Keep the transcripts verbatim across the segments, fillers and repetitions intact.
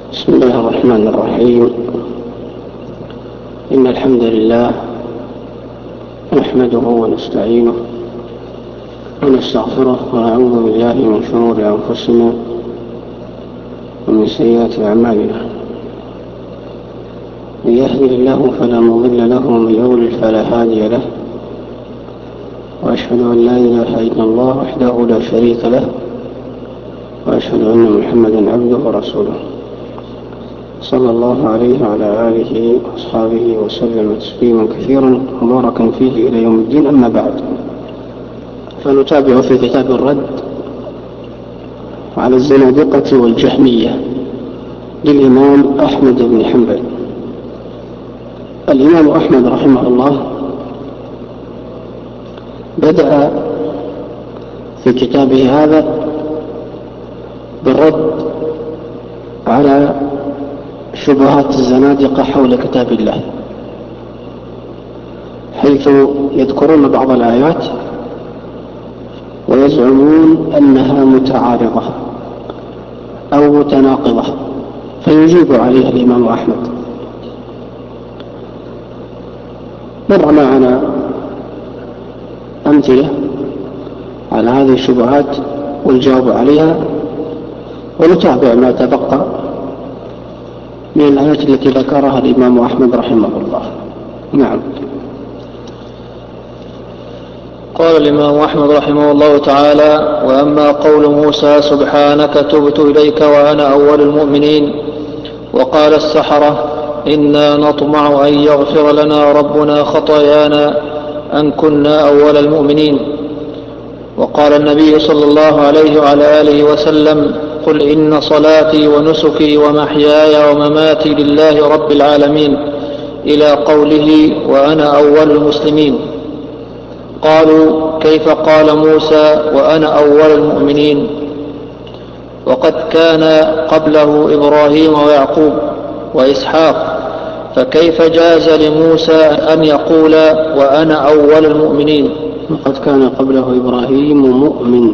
بسم الله الرحمن الرحيم. إن الحمد لله نحمده ونستعينه ونستغفره ونعوذ بالله من شرور أنفسنا ومن سيئات أعمالنا. من يهده الله فلا مضل له ومن يضلل فلا هادي له، وأشهد أن لا إله إلا الله وحده لا شريك له، وأشهد أن محمدا عبده ورسوله صلى الله عليه وعلى آله وأصحابه وسلم تسليما كثيرا مباركا فيه إلى يوم الدين. أما بعد، فنتابع في كتاب الرد على الزنادقة والجهمية للإمام أحمد بن حنبل. الإمام أحمد رحمه الله بدأ في كتابه هذا بالرد على شبهات الزنادقة حول كتاب الله، حيث يذكرون بعض الآيات ويزعمون أنها متعارضة أو متناقضة، فيجيب عليها الإمام أحمد. مر معنا أمثلة على هذه الشبهات والجواب عليها، ونتابع ما تبقى من الآيات التي ذكرها الإمام أحمد رحمه الله. نعم. قال الإمام أحمد رحمه الله تعالى: وأما قول موسى سبحانك تبت إليك وأنا أول المؤمنين، وقال السحرة إنا نطمع أن يغفر لنا ربنا خطايانا أن كنا أول المؤمنين، وقال النبي صلى الله عليه وعلى آله وسلم: قل إن صلاتي ونسكي ومحياي ومماتي لله رب العالمين، إلى قوله وأنا أول المسلمين. قالوا: كيف قال موسى وأنا أول المؤمنين وقد كان قبله إبراهيم ويعقوب وإسحاق، فكيف جاز لموسى أن يقول وأنا أول المؤمنين؟ وقد كان قبله إبراهيم مؤمن.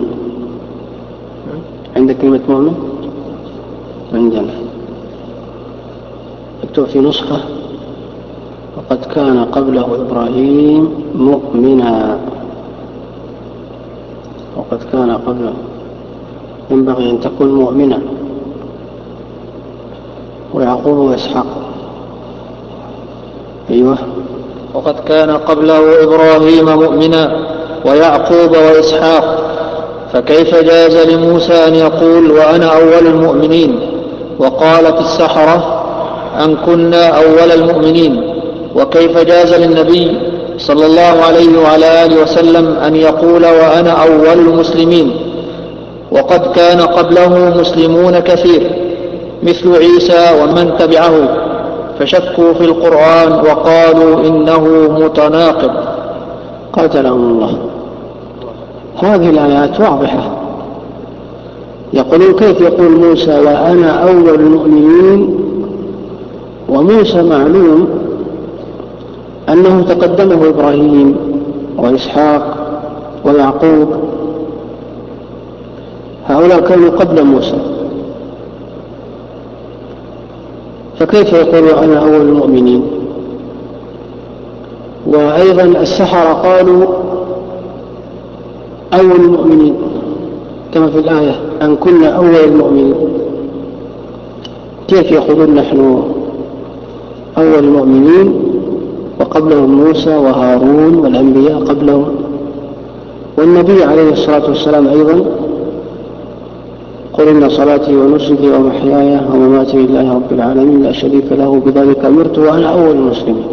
عندك كلمة مؤمن؟ عندنا اكتب في نسخة وقد كان قبله إبراهيم مؤمنا. وقد كان قبله، ينبغي أن تكون مؤمنا. ويعقوب وإسحاق. أيوة. وقد كان قبله إبراهيم مؤمنا ويعقوب وإسحاق، فكيف جاز لموسى أن يقول وأنا أول المؤمنين؟ وقالت السحرة أن كنا أول المؤمنين. وكيف جاز للنبي صلى الله عليه وعلى آله وسلم أن يقول وأنا أول المسلمين وقد كان قبله مسلمون كثير مثل عيسى ومن تبعه، فشكوا في القرآن وقالوا إنه متناقض. قاتلهم الله. هذه الآيات واضحة. يقولون كيف يقول موسى وأنا أول المؤمنين، وموسى معلوم أنه تقدمه إبراهيم وإسحاق ويعقوب، هؤلاء كانوا قبل موسى، فكيف يقول أنا أول المؤمنين؟ وأيضا السحرة قالوا أول المؤمنين كما في الآية أن كنا أول المؤمنين. كيف يقولون نحن أول المؤمنين وقبلهم موسى وهارون والأنبياء قبلهم؟ والنبي عليه الصلاة والسلام أيضا: قل إن صلاتي ونسكي ومحياي ومماتي لله رب العالمين لا شريك له بذلك أمرت وأنا أول المسلمين.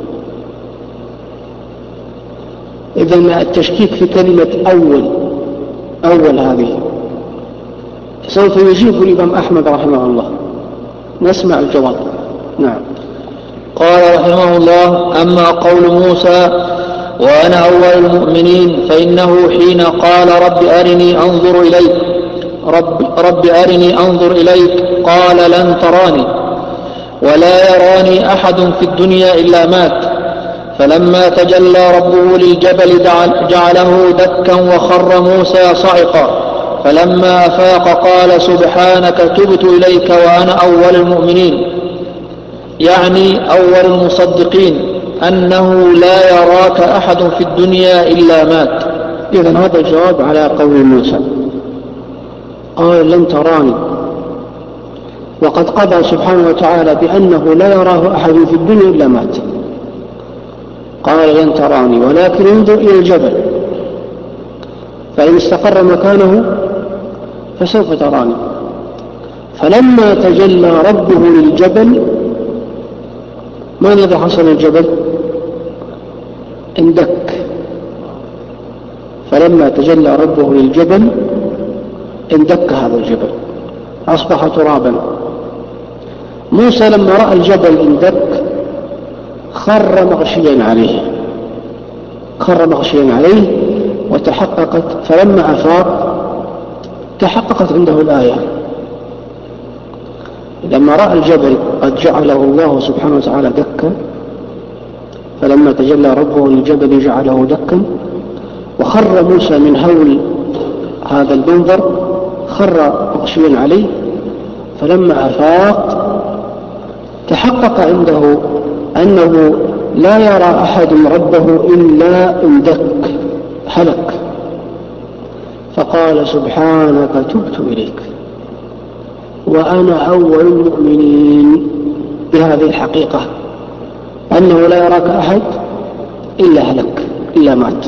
إذن التشكيك في كلمة أول أول هذه سوف يجيب الإمام أحمد رحمه الله. نسمع الجواب. نعم. قال رحمه الله: أما قول موسى وأنا أول المؤمنين فإنه حين قال رب أرني أنظر إليك رب, رب أرني أنظر إليك قال لن تراني ولا يراني أحد في الدنيا إلا مات، فلما تجلى ربه للجبل جعله دكا وخر موسى صعقا فلما أفاق قال سبحانك تبت إليك وأنا أول المؤمنين، يعني أول المصدقين أنه لا يراك أحد في الدنيا إلا مات. إذن هذا الجواب على قول موسى، قال لن تراني، وقد قضى سبحانه وتعالى بأنه لا يراه أحد في الدنيا إلا مات. قال لن تراني ولكن انظر إلى الجبل فإن استقر مكانه فسوف تراني. فلما تجلى ربه للجبل، ماذا حصل الجبل؟ اندك. فلما تجلى ربه للجبل اندك هذا الجبل أصبح ترابا. موسى لما رأى الجبل اندك خر مغشيا عليه خر مغشيا عليه وتحققت، فلما أفاق تحققت عنده الآية. لما رأى الجبل قد جعله الله سبحانه وتعالى دكا، فلما تجلى ربه للجبل جعله دكا، وخر موسى من هول هذا المنظر خر مغشيا عليه. فلما أفاق تحقق عنده أنه لا يرى أحد ربه إلا اندك هلك، فقال سبحانك تبت إليك وأنا أول المؤمنين. بهذه الحقيقة أنه لا يراك أحد إلا هلك إلا مات.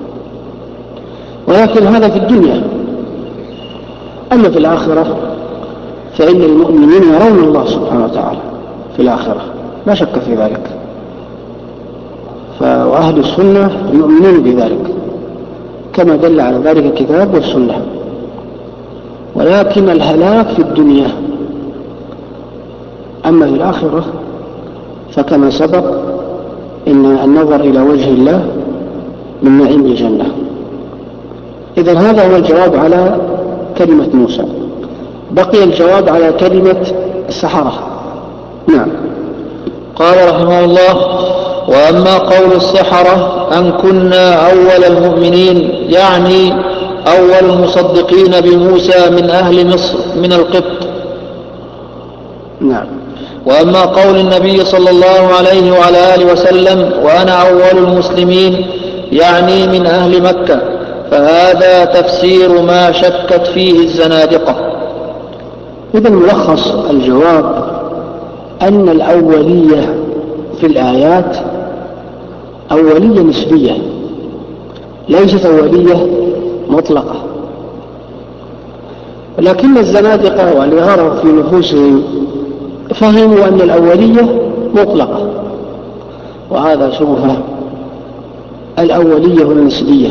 ولكن هذا في الدنيا. أما في الآخرة فإن المؤمنين يرون الله سبحانه وتعالى في الآخرة لا شك في ذلك، وأهل السنة يؤمنون بذلك كما دل على ذلك الكتاب والسنة. ولكن الهلاك في الدنيا. أما في الآخرة فكما سبق إن النظر إلى وجه الله من نعيم الجنة. إذن هذا هو الجواب على كلمة موسى. بقي الجواب على كلمة السحرة. نعم. قال رحمه الله: وأما قول السحرة أن كنا أول المؤمنين، يعني أول المصدقين بموسى من أهل مصر من القبط. نعم. وأما قول النبي صلى الله عليه وعلى آله وسلم وأنا أول المسلمين، يعني من أهل مكة، فهذا تفسير ما شكت فيه الزنادقة. إذن ملخص الجواب أن الأولية في الآيات أولية نسبية، ليست أولية مطلقة. لكن الزنادقة والغرر في نفوسهم فهموا أن الأولية مطلقة، وهذا سوء فهم. الأولية هنا نسبية.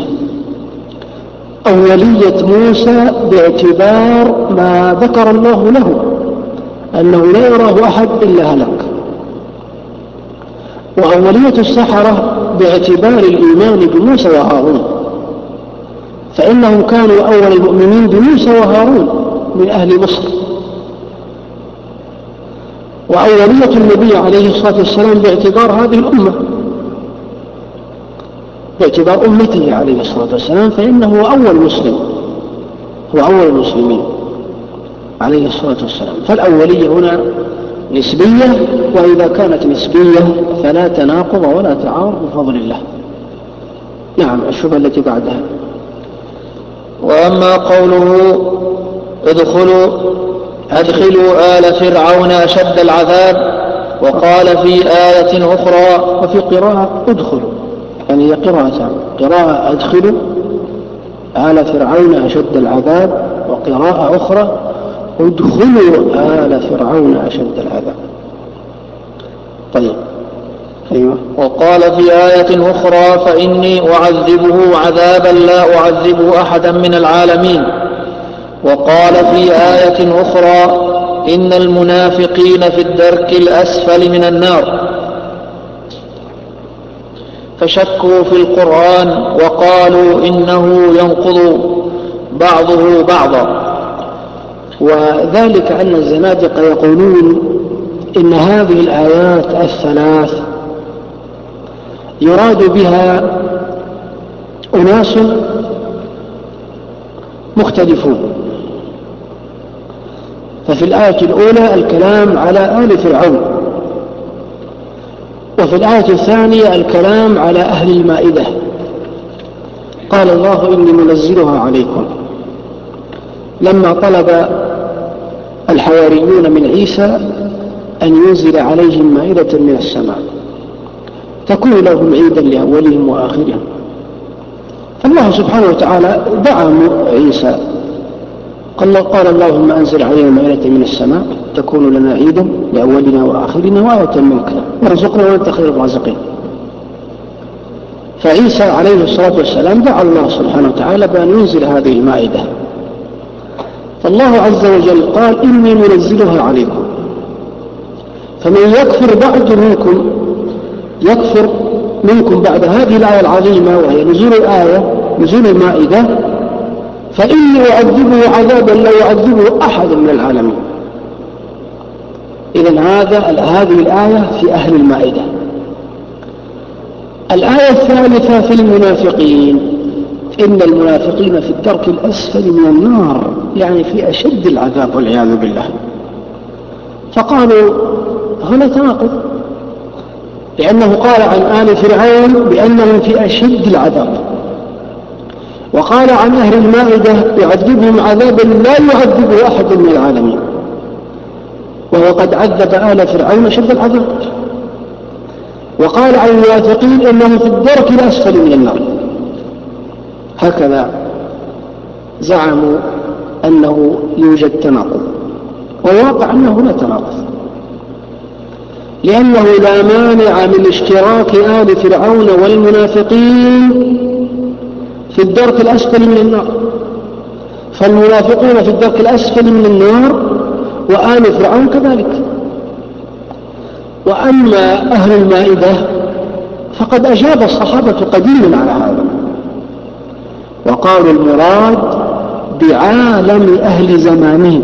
أولية موسى باعتبار ما ذكر الله له أنه لا يراه أحد إلا هلك. وأولية السحرة باعتبار الإيمان بموسى وهارون، فإنهم كانوا أول المؤمنين بموسى وهارون من أهل مصر. وأولية النبي عليه الصلاة والسلام باعتبار هذه الأمة، باعتبار أمته عليه الصلاة والسلام، فإنه هو أول مسلم، هو أول المسلمين عليه الصلاة والسلام. فالأولية هنا نسبية، وإذا كانت نسبية فلا تناقض ولا تعارض بفضل الله. نعم. الشبهة التي بعدها: وأما قوله ادخلوا أدخلوا آل فرعون أشد العذاب، وقال في آية أخرى، وفي قراءة ادخلوا، يعني هي قراءة قراءة أدخلوا آل فرعون أشد العذاب، وقراءة أخرى ادخلوا آل فرعون أشد العذاب. طيب. أيوة. وقال في آية أخرى فإني أعذبه عذابا لا أعذبه أحدا من العالمين. وقال في آية أخرى إن المنافقين في الدرك الأسفل من النار. فشكوا في القرآن وقالوا إنه ينقض بعضه بعضا. وذلك أن الزنادقة يقولون إن هذه الآيات الثلاث يراد بها أناس مختلفون. ففي الآية الأولى الكلام على آل فرعون، وفي الآية الثانية الكلام على أهل المائدة. قال الله إني منزلها عليكم لما طلب الحواريون من عيسى أن ينزل عليهم مائدة من السماء تكون لهم عيدا لأولهم وآخرهم. فالله سبحانه وتعالى دعا عيسى، قال اللهم أنزل علينا مائدة من السماء تكون لنا عيدا لأولنا وآخرنا وآية منك وارزقنا وأنت خير الرازقين. فعيسى عليه الصلاة والسلام دعا الله سبحانه وتعالى بأن ينزل هذه المائدة. فالله عز وجل قال إني منزلها عليكم، فمن يكفر بعد منكم يكفر منكم بعد هذه الآية العظيمة وهي نزول الآية نزول المائدة فإني أعذبه عذابا لا يعذبه أحد من العالمين. إذن هذا هذه الآية في أهل المائدة. الآية الثالثة في المنافقين، إن المنافقين في الدرك الأسفل من النار، يعني في أشد العذاب والعياذ بالله. فقالوا هنا تناقض، لأنه قال عن آل فرعون بأنهم في أشد العذاب، وقال عن أهل المائدة يعذبهم عذابا لا يعذبه أحد من العالمين، وهو قد عذب آل فرعون شد العذاب. وقال عن المنافقين إنهم في الدرك الأسفل من النار. هكذا زعموا أنه يوجد تناقض، والواقع أنه لا تناقض، لأنه لا مانع من اشتراك آل فرعون والمنافقين في الدرك الأسفل من النار. فالمنافقون في الدرك الأسفل من النار وآل فرعون كذلك. وأما أهل المائدة فقد أجاب الصحابة قديما على هذا، وقالوا المراد بعالم أهل زمانهم،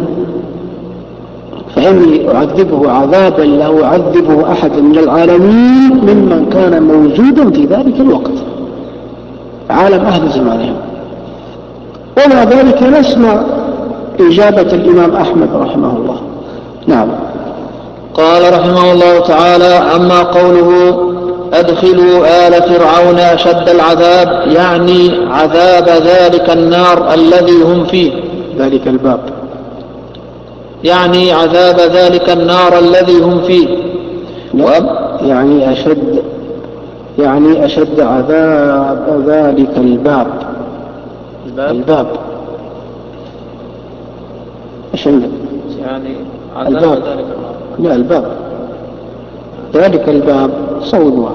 فإني أعذبه عذابا لا أعذبه أحد من العالمين ممن كان موجودا في ذلك الوقت، عالم أهل زمانهم. ومع ذلك نسمع إجابة الإمام أحمد رحمه الله. نعم. قال رحمه الله تعالى: أما قوله أدخلوا آل فرعون أشد العذاب، يعني عذاب ذلك النار الذي هم فيه، ذلك الباب، يعني عذاب ذلك النار الذي هم فيه. يعني أشد يعني أشد عذاب ذلك الباب. الباب, الباب. أشد يعني عذاب الباب. ذلك النار. لا، الباب ذلك الباب صوتها.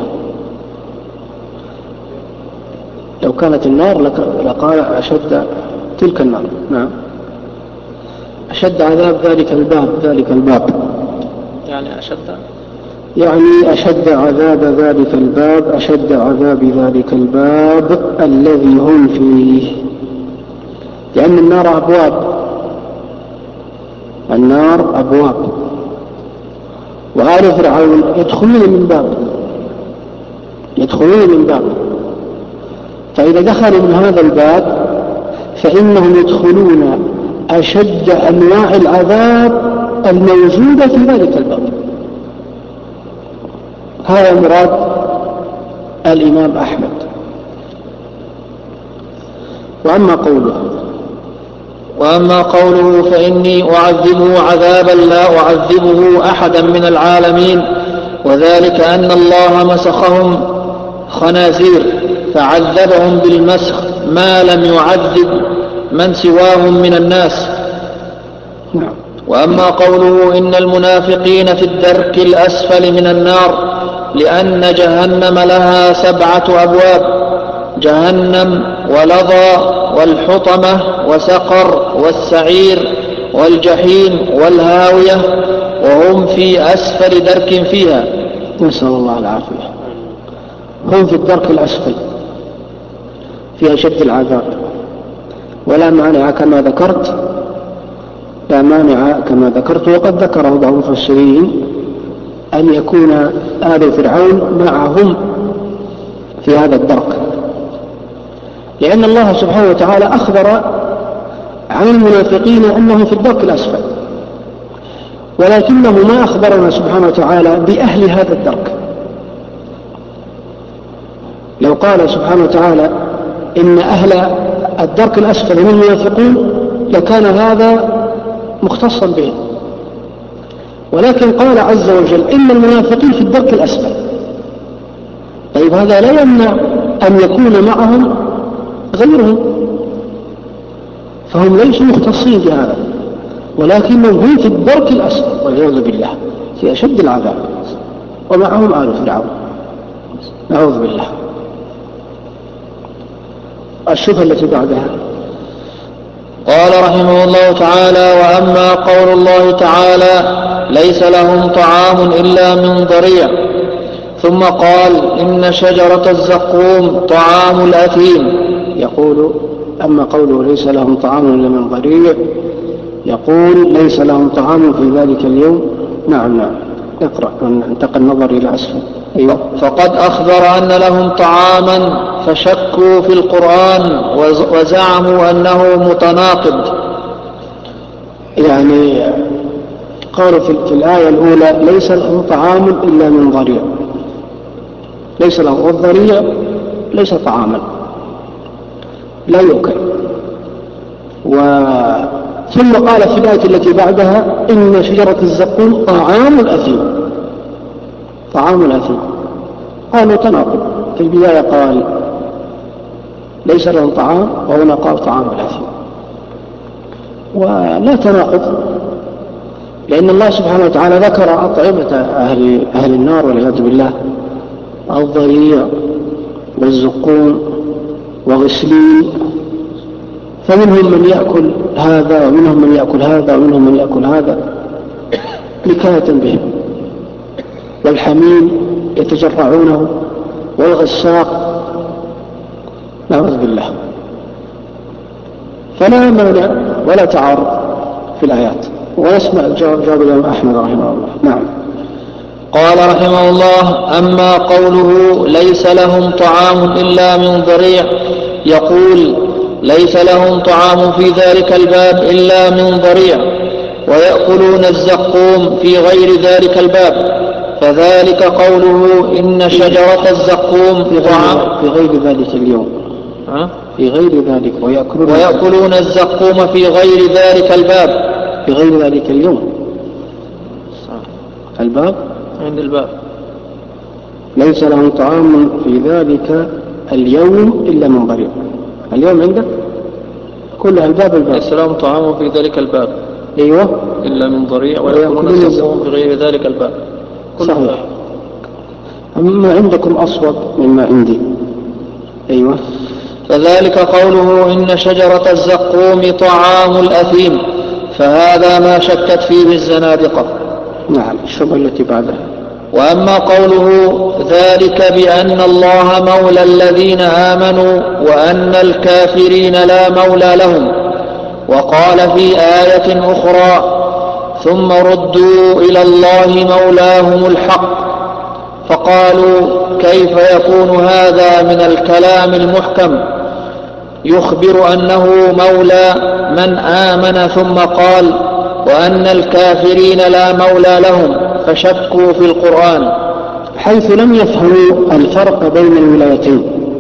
لو كانت النار لقال أشد تلك النار. نعم. أشد عذاب ذلك الباب، ذلك الباب يعني أشد يعني أشد عذاب ذلك الباب، أشد عذاب ذلك الباب الذي هم فيه، لأن النار أبواب، النار أبواب، وآل فرعون يدخلون من باب يدخلون من باب فإذا دخلوا من هذا الباب فإنهم يدخلون أشد أنواع العذاب الموجودة في ذلك الباب. هذا مراد الإمام أحمد. وأما قوله وأما قوله فإني أعذبه عذابا لا أعذبه أحدا من العالمين، وذلك أن الله مسخهم خنازير فعذبهم بالمسخ ما لم يعذب من سواهم من الناس. وأما قوله إن المنافقين في الدرك الأسفل من النار، لأن جهنم لها سبعة أبواب: جهنم ولظى والحطمة وسقر والسعير والجحيم والهاوية، وهم في أسفل درك فيها. نسأل الله العافية. هم في الدرك الأسفل في أشد العذاب، ولا مانع كما ذكرت لا مانع كما ذكرت وقد ذكره بعض المفسرين أن يكون آل فرعون معهم في هذا الدرك، لأن الله سبحانه وتعالى أخبر عن المنافقين أنهم في الدرك الأسفل، ولكنه ما أخبرنا سبحانه وتعالى بأهل هذا الدرك. لو قال سبحانه وتعالى إن أهل الدرك الأسفل هم المنافقون لكان هذا مختصا به، ولكن قال عز وجل إن المنافقين في الدرك الأسفل. طيب هذا لا يمنع أن يكون معهم غيرهم، فهم ليسوا مختصين بهذا، ولكنهم هم في الدرك الأسفل والعياذ بالله في أشد العذاب، ومعهم آل فرعون، نعوذ بالله. الشبهة التي بعدها قال رحمه الله تعالى: وأما قول الله تعالى: ليس لهم طعام إلا من ضريع، ثم قال: إن شجرة الزقوم طعام الأثيم. يقول: أما قوله ليس لهم طعام إلا من ضريع، يقول: ليس لهم طعام في ذلك اليوم. نعم نعم اقرأ وانتقل النظر إلى أسفل. أيوة. فقد أخبر أن لهم طعاما فشكوا في القرآن وزعموا أنه متناقض. يعني قالوا في الآية الأولى: ليس لهم طعام إلا من ضريع، ليس لهم، والضريع ليس طعاما لا يؤكل. و ثم قال في الآية التي بعدها: إن شجرة الزقوم طعام الأثيم، طعام الأثيم. قالوا تناقض، في البداية قال ليس لهم طعام، وهنا قال طعام الأثيم، ولا تناقض، لأن الله سبحانه وتعالى ذكر أطعمة أهل, أهل النار والعياذ بالله: الضريع والزقوم وغسلين، فمنهم من يأكل هذا ومنهم من يأكل هذا ومنهم من يأكل هذا نكاية بهم، والحميم يتجرعونه، والغساق، نعوذ بالله. فلا مانع ولا تعارض في الآيات. ونسمع الجواب جواب الإمام أحمد رحمه الله. نعم. قال رحمه الله: أما قوله ليس لهم طعام إلا من ضريع، يقول: ليس لهم طعام في ذلك الباب إلا من ضريع، ويأكلون الزقوم في غير ذلك الباب، فذلك قوله إن شجرة الزقوم في غير, في غير ذلك اليوم، في غير ذلك، ويأكلون, ويأكلون الزقوم في غير ذلك الباب، في غير ذلك اليوم، الباب عند الباب. ليس لهم طعام في ذلك اليوم إلا من ضريع. اليوم عندك كلها الباب الباب. ليس لهم طعام في ذلك الباب، أيوة، إلا من ضريع، ويأكلون الزقوم في غير ذلك الباب. صحيح. أما عندكم أصوب مما عندي. أيوة. فذلك قوله إن شجرة الزقوم طعام الأثيم، فهذا ما شكت فيه الزنادقة. نعم. الشبهة التي بعدها: وأما قوله ذلك بأن الله مولى الذين آمنوا وأن الكافرين لا مولى لهم، وقال في آية أخرى: ثم ردوا إلى الله مولاهم الحق، فقالوا كيف يكون هذا من الكلام المحكم يخبر أنه مولى من آمن، ثم قال وأن الكافرين لا مولى لهم، فشكوا في القرآن، حيث لم يفهموا الفرق بين الولايتين.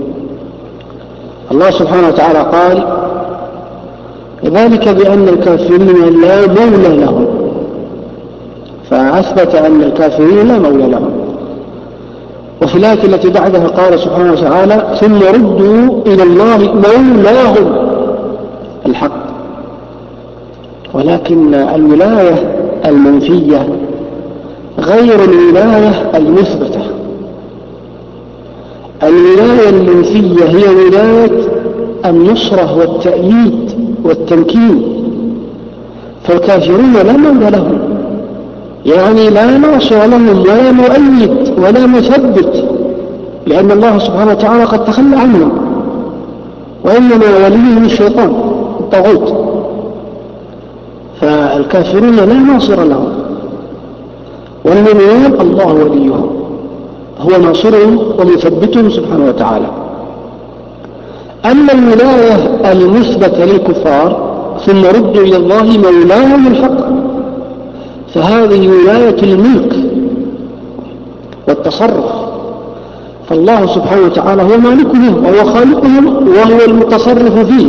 الله سبحانه وتعالى قال: ذلك بأن الكافرين لا مولى لهم، فأثبت أن الكافرين لا مولى لهم. وفي الآية التي بعدها قال سبحانه وتعالى: ثم ردوا إلى الله مولاهم الحق. ولكن الولاية المنفية غير الولاية المثبتة. الولاية المنفية هي ولاية النصرة والتأييد والتمكين، فالكافرون لا مولى لهم، يعني لا ناصر لهم ولا مؤيد ولا مثبت، لأن الله سبحانه وتعالى قد تخلى عنهم، وإنما وليهم الشيطان الطاغوت، فالكافرون لا ناصر لهم، والمؤمنون الله وليهم، هو ناصرهم ومثبتهم سبحانه وتعالى. أما الولاية المثبتة للكفار ثم ردوا إلى الله مولاهم الحق. فهذه ولاية الملك والتصرف، فالله سبحانه وتعالى هو مالكهم وهو خالقهم وهو المتصرف فيه.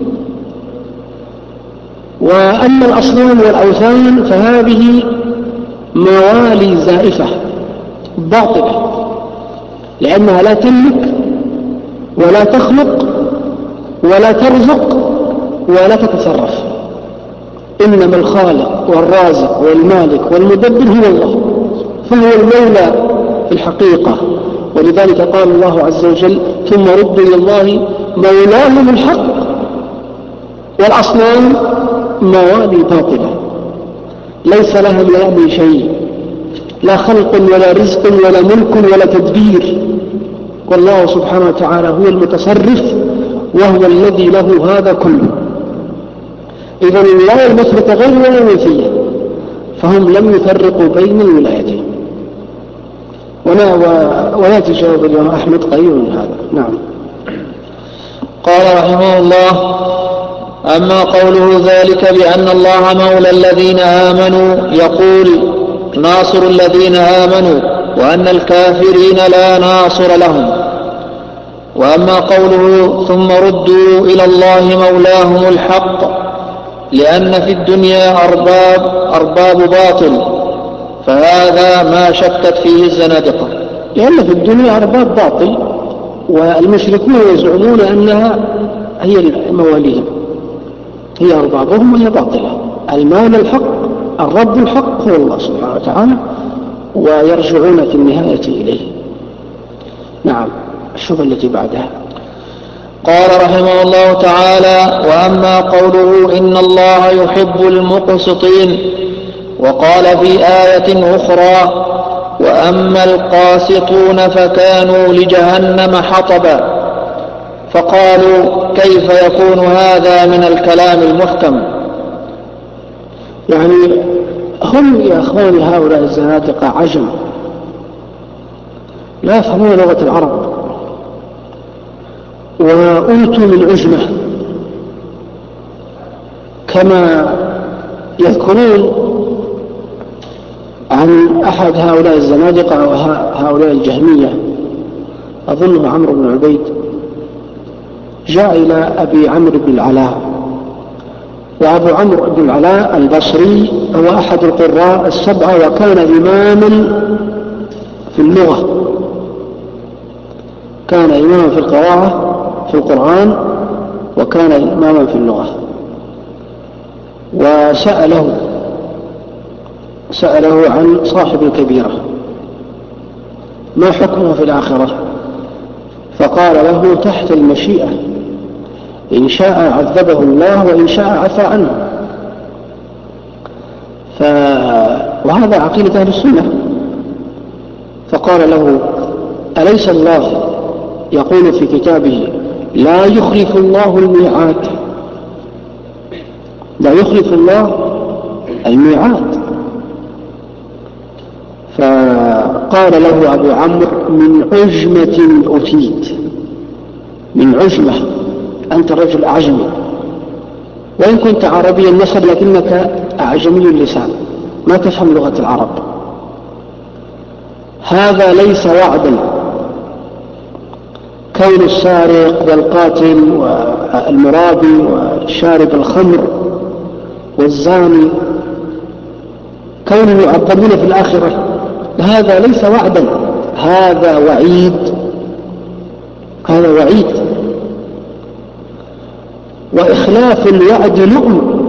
وأما الأصنام والأوثان فهذه موالي زائفة باطلة، لأنها لا تملك ولا تخلق ولا ترزق ولا تتصرف، إنما الخالق والرازق والمالك والمدبر هو الله، فهو المولى في الحقيقة. ولذلك قال الله عز وجل ثم ردوا إلى الله مولاهم الحق. والأصنام موالي باطلة ليس لها من أمر شيء، لا خلق ولا رزق ولا ملك ولا تدبير، والله سبحانه وتعالى هو المتصرف وهو الذي له هذا كله. إذن الولاية المثبتة غير ولاية منفية، فهم لم يفرقوا بين الولايتين. ويأتي جواب الإمام أحمد قريب من هذا. نعم. قال رحمه الله: أما قوله ذلك بأن الله مولى الذين آمنوا يقول ناصر الذين آمنوا، وأن الكافرين لا ناصر لهم. وأما قوله ثم ردوا إلى الله مولاهم الحق، لأن في الدنيا أرباب, أرباب باطل، فهذا ما شكت فيه الزنادقة. لأن في الدنيا أرباب باطل، والمشركون يزعمون أنها هي مواليهم، هي أربابهم وهي باطلة. المال الحق الرب الحق هو الله سبحانه وتعالى، ويرجعون في النهاية إليه. نعم. الشبهة التي بعدها. قال رحمه الله تعالى: وأما قوله إن الله يحب المقسطين، وقال في آية أخرى: وأما القاسطون فكانوا لجهنم حطبا، فقالوا كيف يكون هذا من الكلام المحكم؟ يعني هم يا أخواني هؤلاء الزنادقة عجم لا يفهمون لغة العرب، وأوتوا من عجمة، كما يذكرون عن أحد هؤلاء الزنادقة وهؤلاء الجهمية، أظنه عمرو بن عبيد، جاء إلى أبي عمرو بن العلاء، وأبو عمرو بن العلاء البصري هو أحد القراء السبعة، وكان إماما في اللغة، كان إماما في القراءة في القرآن، وكان إماما في اللغة. وسأله سأله عن صاحب الكبيرة ما حكمه في الآخرة، فقال له تحت المشيئة، إن شاء عذبه الله وإن شاء عفى عنه. ف... وهذا عقيدة أهل السنة. فقال له أليس الله يقول في كتابه لا يخلف الله الميعاد، لا يخلف الله الميعاد؟ فقال له أبو عمرو من عجمة أتيت، من عجمة، أنت رجل أعجمي، وإن كنت عربي النسب لكنك أعجمي اللسان، ما تفهم لغة العرب. هذا ليس وعدا، كون السارق والقاتل والمرابي والشارب الخمر والزاني كونهم يعذبون في الآخرة، هذا ليس وعدا، هذا وعيد، هذا وعيد. وإخلاف الوعد لؤم،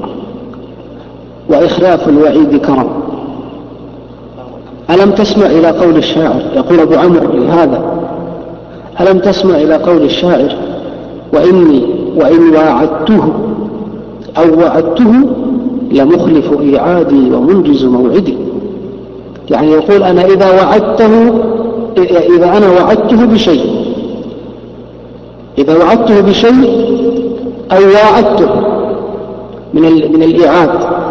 وإخلاف الوعيد كرم. ألم تسمع إلى قول الشاعر، يقول أبو عمرو لهذا: ألم تسمع إلى قول الشاعر وإني وإن واعدته أو وعدته لمخلف إيعادي ومنجز موعدي. يعني يقول أنا إذا وعدته، إذا أنا وعدته بشيء، إذا وعدته بشيء أو واعدته من من الإيعاد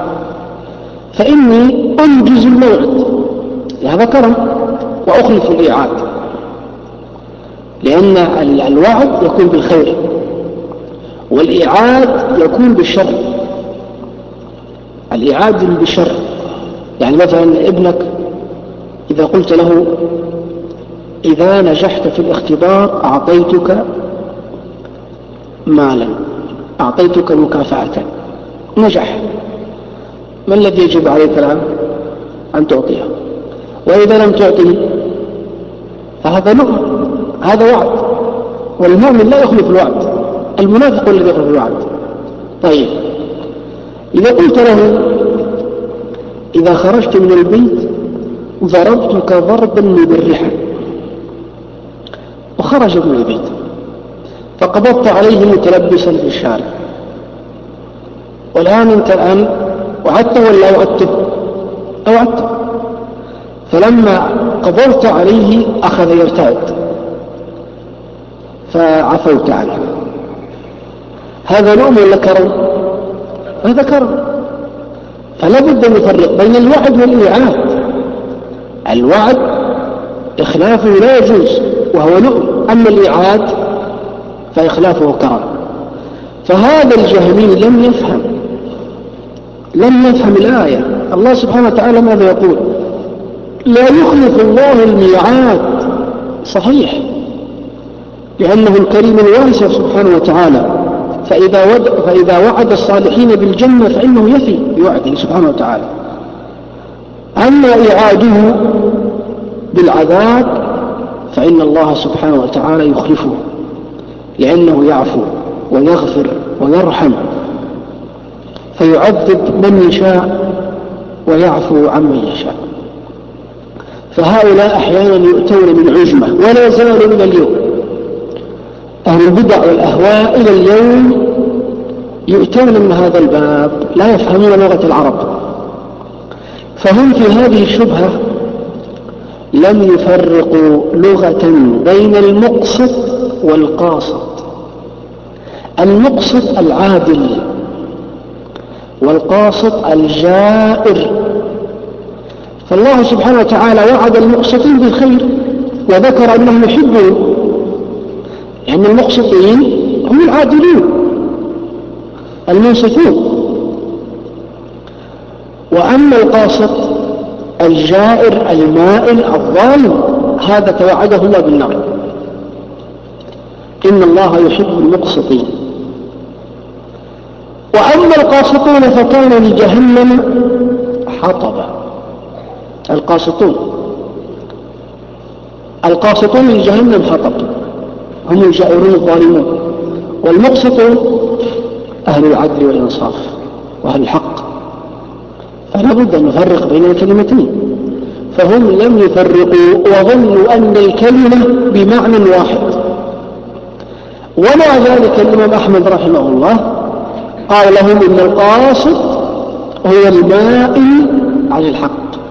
فإني أنجز الموعد، هذا كرم، وأخلف الإيعاد، لأن الوعد يكون بالخير، والإعاد يكون بالشر، الإعاد بالشر. يعني مثلا ابنك إذا قلت له إذا نجحت في الاختبار أعطيتك مالا، أعطيتك مكافأة، نجح، ما الذي يجب عليك الآن؟ أن تعطيه. وإذا لم تعطيه فهذا نؤم، هذا وعد، والمؤمن لا يخلف الوعد، المنافق الذي يخلف الوعد. طيب إذا قلت له إذا خرجت من البيت ضربتك ضربا مبرحا، وخرج من البيت فقبضت عليه متلبسا في الشارع، والآن أنت الآن وعدته ولا أوعدته؟ أوعدته، فلما قبضت عليه أخذ يرتعد فعفوت عنه، هذا نوم ولا كرم؟ هذا كرم. فلا بد أن نفرق بين الوعد والإيعاد. الوعد إخلافه لا يجوز وهو نؤم، أما الإيعاد فإخلافه كرم. فهذا الجهمي لم يفهم لم يفهم الآية. الله سبحانه وتعالى ماذا يقول؟ لا يخلف الله الميعاد، صحيح، لأنه الكريم الواسع سبحانه وتعالى، فإذا, ود... فإذا وعد الصالحين بالجنة فإنه يفي بوعده سبحانه وتعالى. أما إعاده بالعذاب فإن الله سبحانه وتعالى يخلفه، لأنه يعفو ويغفر ويرحم، فيعذب من يشاء ويعفو عمن يشاء. فهؤلاء أحيانا يؤتون من عجمة ولا زالوا من اليوم، أهل البدع والأهواء إلى اليوم يؤتون من هذا الباب، لا يفهمون لغة العرب، فهم في هذه الشبهة لم يفرقوا لغة بين المقسط والقاسط. المقسط العادل، والقاسط الجائر. فالله سبحانه وتعالى وعد المقسطين بالخير وذكر أنهم يحبون، لأن المقسطين هم العادلون المنصفون. وأما القاسط الجائر المائل الظالم هذا توعده الله بالنار. إن الله يحب المقسطين. وأما القاسطون فكانوا لجهنم حطبا. القاسطون القاسطون لجهنم حطب، هم الجائرون الظالمون، والمقسطون أهل العدل والإنصاف وأهل الحق. فلا بد أن نفرق بين الكلمتين، فهم لم يفرقوا وظنوا أن الكلمة بمعنى واحد. ومع ذلك الإمام أحمد رحمه الله قال لهم إن القاسط هو المائل عن الحق،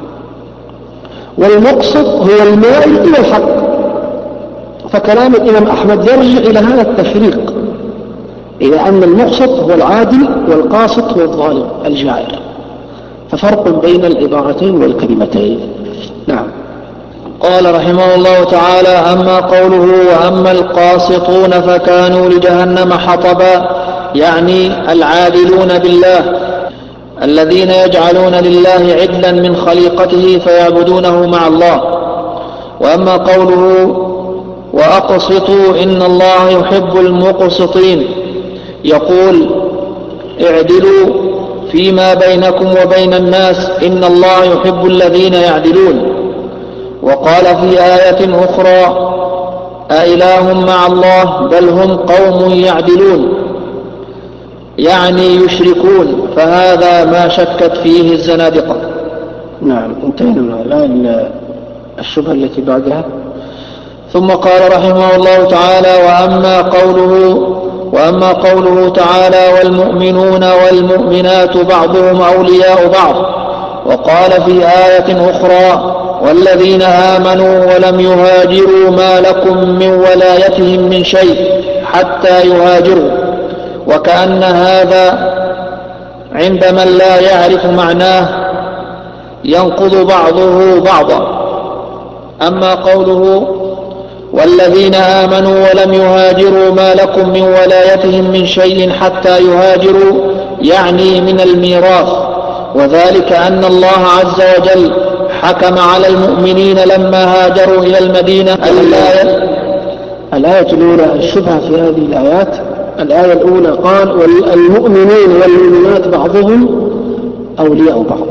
والمقسط هو المائل إلى الحق. فكلام الإمام أحمد يرجع إلى هذا التفريق، إلى أن المقسط هو العادل والقاسط هو الظالم الجائر، ففرق بين العبارتين والكلمتين. نعم. قال رحمه الله تعالى: أما قوله وأما القاسطون فكانوا لجهنم حطبا، يعني العادلون بالله الذين يجعلون لله عدلا من خليقته فيعبدونه مع الله. وأما قوله وأقسطوا إن الله يحب المقسطين، يقول اعدلوا فيما بينكم وبين الناس إن الله يحب الذين يعدلون. وقال في آية أخرى أإله مع الله بل هم قوم يعدلون، يعني يشركون، فهذا ما شكت فيه الزنادقة. نعم، انتهينا من الآن الشبهة التي بعدها. ثم قال رحمه الله تعالى: وأما قوله وأما قوله تعالى والمؤمنون والمؤمنات بعضهم أولياء بعض. وقال في آية أخرى والذين آمنوا ولم يهاجروا ما لكم من ولايتهم من شيء حتى يهاجروا، وكأن هذا عند من لا يعرف معناه ينقض بعضه بعضا. أما قوله والذين آمنوا ولم يهاجروا ما لكم من ولايتهم من شيء حتى يهاجروا، يعني من الميراث. وذلك أن الله عز وجل حكم على المؤمنين لما هاجروا إلى المدينة. الآية الآية الأولى الشبهة في هذه الآيات. الآية الأولى قال والمؤمنين والمؤمنات بعضهم أولياء بعض،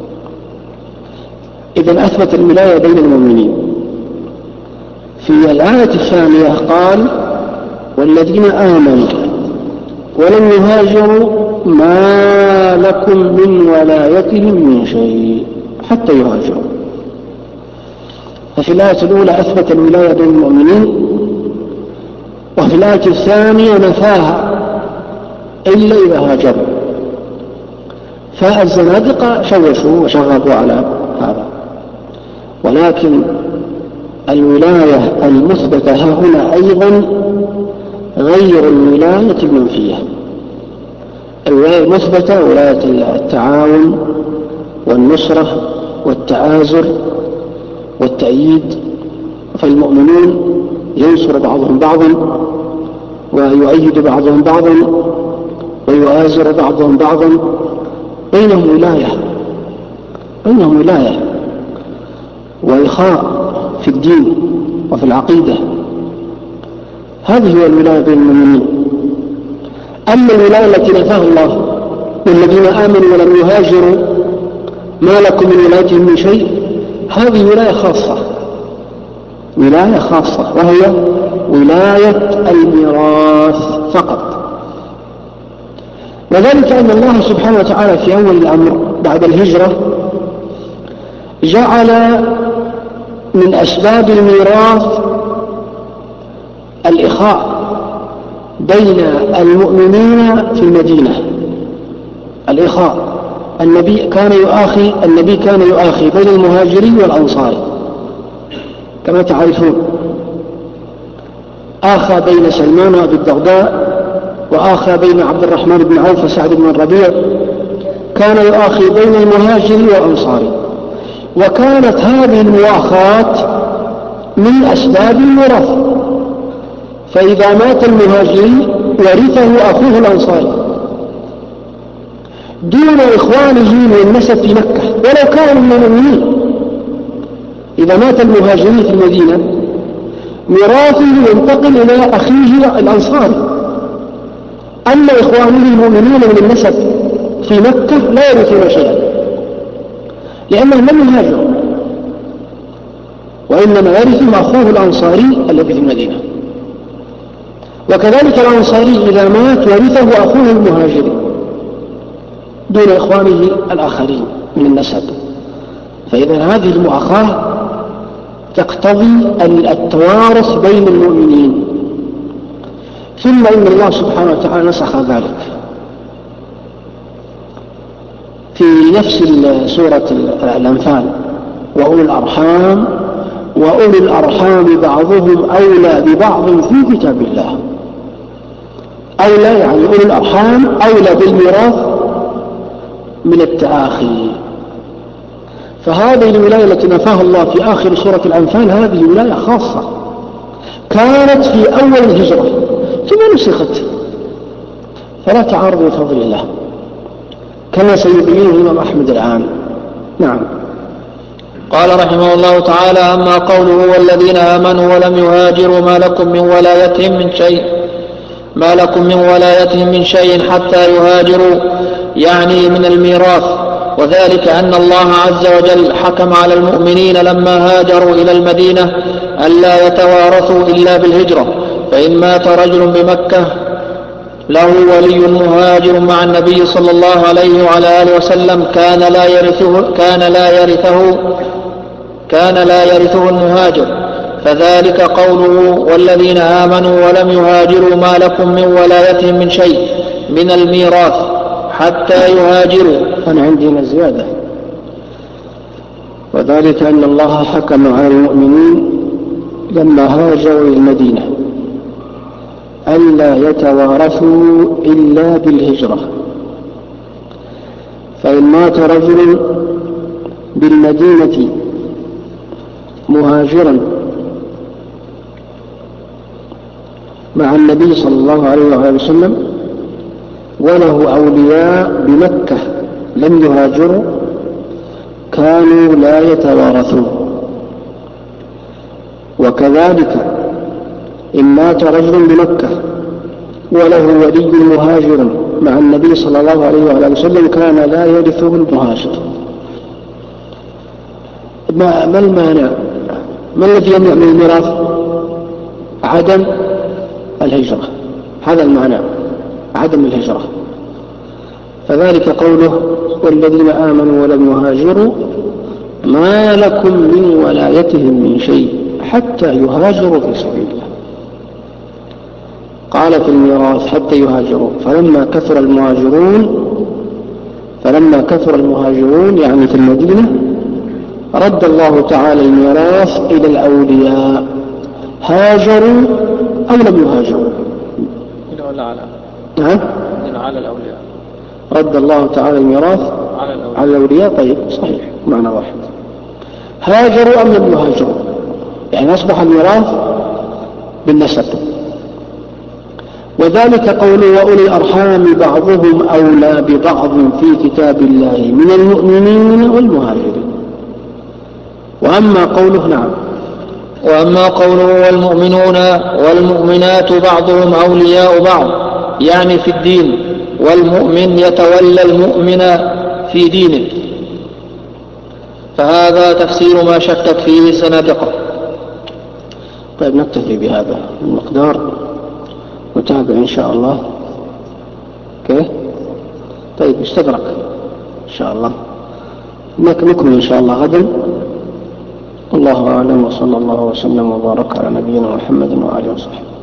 إذن أثبت الولاية بين المؤمنين. في الآية الثانية قال والذين آمنوا ولم يهاجروا ما لكم من ولايتهم من شيء حتى يهاجروا. ففي الآية الأولى أثبت الولاية بين المؤمنين، وفي الآية الثانية نفاها إلا إذا هاجروا. فالزنادقة شوشوا وشغبوا على هذا، ولكن الولاية المثبتة هنا أيضا غير الولاية المنفية. الولاية المثبتة ولاية التعاون والنصرة والتآزر والتأييد، فالمؤمنون ينصر بعضهم بعضا ويؤيد بعضهم بعضا ويؤازر بعضهم بعضا، بينهم ولاية بينهم ولاية وإخاء في الدين وفي العقيدة. هذه هي الولاية بين المؤمنين. أما الولاية التي نفاها الله والذين آمنوا ولم يهاجروا ما لكم من ولايتهم من شيء، هذه ولاية خاصة ولاية خاصة وهي ولاية الميراث فقط. وذلك أن الله سبحانه وتعالى في أول الأمر بعد الهجرة جعل من أسباب الميراث الإخاء بين المؤمنين في المدينة. الإخاء، النبي كان يؤاخي النبي كان يؤاخي بين المهاجرين والأنصار كما تعرفون، آخى بين سلمان وأبي الدرداء، وآخى بين عبد الرحمن بن عوف وسعد بن الربيع، كان يؤاخي بين المهاجر والأنصار. وكانت هذه المؤاخاة من أسباب الميراث، فإذا مات المهاجري ورثه أخوه الأنصاري دون إخوانه من النسب في مكة ولو كانوا من المؤمنين. إذا مات المهاجري في المدينة ميراثه ينتقل إلى أخيه الأنصاري، أما إخوانه المؤمنين من النسب في مكة لا يرثون شيئا لأنهم لم يهاجروا، وإنما يرثهم أخوه الأنصاري الذي في المدينة. وكذلك الأنصاري إذا مات ورثه أخوه المهاجري دون إخوانه الآخرين من النسب. فإذا هذه المؤاخاة تقتضي التوارث بين المؤمنين. ثم إن الله سبحانه وتعالى نسخ ذلك في نفس سورة الأنفال: وأولي الأرحام وأولي الأرحام بعضهم أولى ببعض في كتاب الله. أولى يعني أولي الأرحام أولى بالميراث من التآخي. فهذه الولاية التي نفاها الله في آخر سورة الأنفال هذه ولاية خاصة كانت في أول الهجرة ثم نسخت، فلا تعارض بفضل الله كما سيبينه الإمام أحمد الآن. نعم. قال رحمه الله تعالى: أما قوله والذين آمنوا ولم يهاجروا ما لكم من ولايتهم من شيء ما لكم من ولايتهم من شيء حتى يهاجروا، يعني من الميراث. وذلك أن الله عز وجل حكم على المؤمنين لما هاجروا إلى المدينة ألا يتوارثوا إلا بالهجرة، فإن مات رجل بمكة له ولي مهاجر مع النبي صلى الله عليه وعلى آله وسلم كان لا يرثه كان لا يرثه كان لا يرثه المهاجر. فذلك قوله والذين آمنوا ولم يهاجروا ما لكم من ولايتهم من شيء من الميراث حتى يهاجروا. أنا عندي زيادة: وذلك أن الله حكم على المؤمنين لما هاجروا إلى المدينة ألا يتوارثوا إلا بالهجرة، فإن مات رجل بالمدينة مهاجرا مع النبي صلى الله عليه وآله وسلم وله أولياء بمكة لم يهاجروا كانوا لا يتوارثون. وكذلك إن مات رجل بمكة وله ولي مهاجر مع النبي صلى الله عليه وآله وسلم كان لا يرثه المهاجر. ما, ما المانع؟ ما الذي يمنع من الميراث؟ عدم الهجرة، هذا المعنى، عدم الهجرة. فذلك قوله والذين آمنوا ولم يهاجروا ما لكم من ولايتهم من شيء حتى يهاجروا في سبيل الله. قال في الميراث حتى يهاجروا، فلما كثر المهاجرون فلما كثر المهاجرون يعني في المدينة رد الله تعالى الميراث إلى الأولياء، هاجروا أو لم يهاجروا. نعم، على الأولياء رد الله تعالى الميراث على الأولياء. طيب صحيح، معنى واحد. هاجروا أم لم يهاجروا، يعني أصبح الميراث بالنسب. وذلك قوله وأولي الأرحام بعضهم أولى ببعض في كتاب الله من المؤمنين والمهاجرين. وأما قوله نعم وأما قوله والمؤمنون والمؤمنات بعضهم أولياء بعض يعني في الدين، والمؤمن يتولى المؤمن في دينه، فهذا تفسير ما شكت فيه سنابقة. طيب نكتفي بهذا المقدار، نتابع إن شاء الله. كيف؟ طيب استدرك إن شاء الله، نكمل إن شاء الله غدا. الله أعلم، وصلى الله وسلم وبارك على نبينا محمد وآله وصحبه.